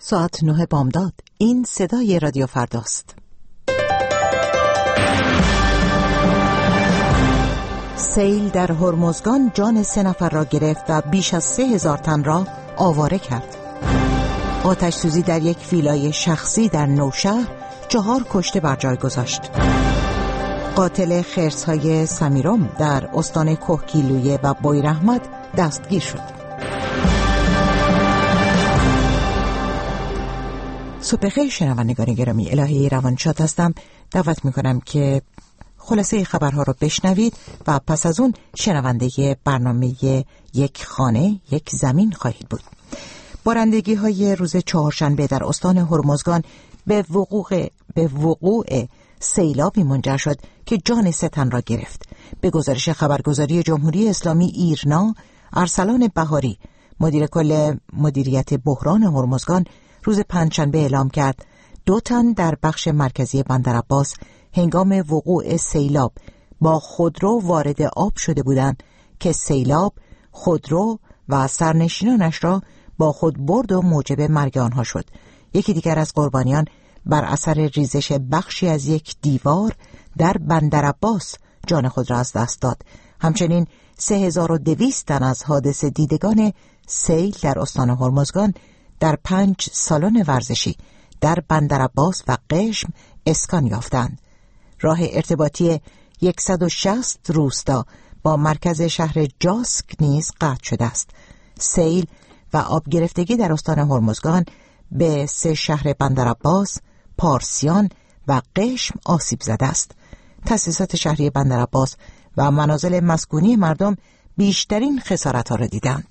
ساعت 9 بامداد. این صدای رادیو فرداست. سیل در هرمزگان جان 3 نفر را گرفت و بیش از 3000 تن را آواره کرد. آتش سوزی در یک ویلای شخصی در نوشهر 4 کشته بر جای گذاشت. قاتل خرس‌های سمیرم در استان کهگیلویه و بویراحمد دستگیر شد. صبح بخیر شنوندگان گرامی، الهی روانشاد هستم. دعوت میکنم که خلاصه خبرها رو بشنوید و پس از اون شنونده برنامه یک خانه یک زمین خواهید بود. بارندگی های روز چهارشنبه در استان هرمزگان به وقوع سیلابی منجر شد که جان 3 تن را گرفت. به گزارش خبرگزاری جمهوری اسلامی ایرنا، ارسلان بهاری مدیر کل مدیریت بحران هرمزگان روز پنجشنبه اعلام کرد 2 تن در بخش مرکزی بندرعباس هنگام وقوع سیلاب با خودرو وارد آب شده بودند که سیلاب خودرو و سرنشینانش را با خود برد و موجب مرگ آنها شد. یکی دیگر از قربانیان بر اثر ریزش بخشی از یک دیوار در بندرعباس جان خود را از دست داد. همچنین 3200 تن از حادثه دیدگان سیل در استان هرمزگان در 5 سالن ورزشی در بندرعباس و قشم اسکان یافتند. راه ارتباطی 160 روستا با مرکز شهر جاسک نیز قطع شده است. سیل و آب گرفتگی در استان هرمزگان به 3 شهر بندرعباس، پارسیان و قشم آسیب زده است. تأسیسات شهری بندرعباس و منازل مسکونی مردم بیشترین خسارت‌ها را دیدند.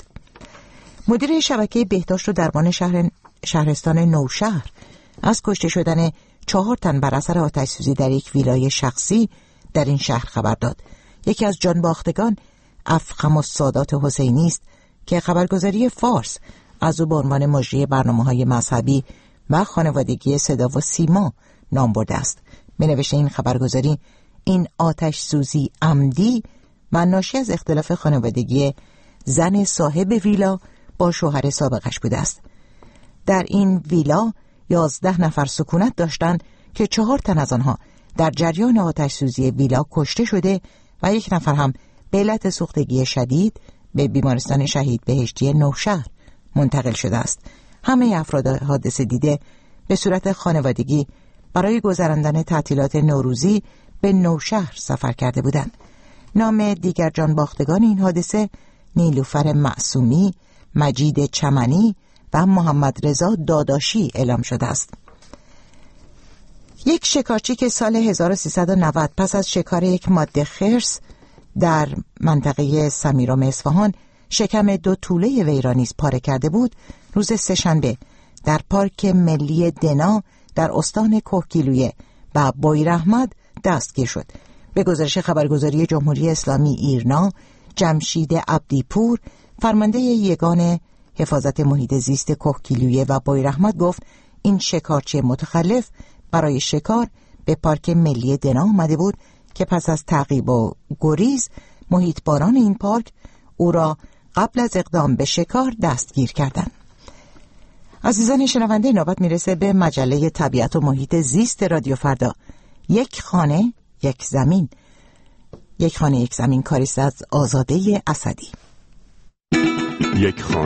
مدیر شبکه بهداشت و درمان شهرستان نوشهر از کشته شدن 4 تن بر اثر آتش سوزی در یک ویلای شخصی در این شهر خبر داد. یکی از جانباختگان افخم السادات حسینی است که خبرگزاری فارس از او به عنوان مجری برنامه‌های مذهبی و خانوادگی صدا و سیما نام برده است. به نوشته این خبرگزاری، این آتش سوزی عمدی و ناشی از اختلاف خانوادگی زن صاحب ویلا با شوهر سابقش بوده است. در این ویلا 11 نفر سکونت داشتند که 4 تن از آنها در جریان آتش سوزی ویلا کشته شده و 1 نفر هم به علت سوختگی شدید به بیمارستان شهید بهشتی نوشهر منتقل شده است. همه افراد حادثه دیده به صورت خانوادگی برای گذراندن تعطیلات نوروزی به نوشهر سفر کرده بودند. نام دیگر جانباختگان این حادثه نیلوفر معصومی، مجید چمنی و محمد رضا داداشی اعلام شده است. یک شکارچی که سال 1390 پس از شکار یک ماده خرس در منطقه سمیرم اصفهان شکم 2 توله وی را نیز پاره کرده بود، روز سه‌شنبه در پارک ملی دنا در استان کهگیلویه و بویراحمد دستگیر شد. به گزارش خبرگزاری جمهوری اسلامی ایرنا، جمشید عبدیپور فرمانده یگان حفاظت محیط زیست کهگیلویه و بویراحمد گفت این شکارچی متخلف برای شکار به پارک ملی دنا آمده بود که پس از تعقیب و گریز محیطبانان این پارک او را قبل از اقدام به شکار دستگیر کردند. عزیزان شنونده، نوبت میرسه به مجله طبیعت و محیط زیست رادیو فردا. یک خانه یک زمین. یک خانه یک زمین، کاریست از آزاده اسدی. یک خانه